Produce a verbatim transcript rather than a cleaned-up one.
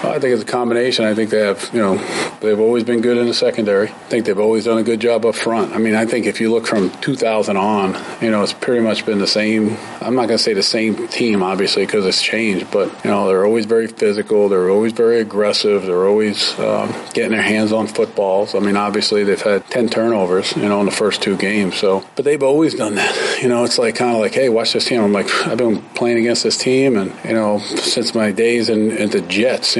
I think it's a combination. I think they have, you know, they've always been good in the secondary. I think they've always done a good job up front. I mean, I think if you look from two thousand on, you know, it's pretty much been the same. I'm not going to say the same team, obviously, because it's changed, but, you know, they're always very physical. They're always very aggressive. They're always um, getting their hands on footballs. I mean, obviously, they've had ten turnovers, you know, in the first two games. So, but they've always done that. You know, it's like kind of like, hey, watch this team. I'm like, I've been playing against this team, and, you know, since my days in, in the Jets,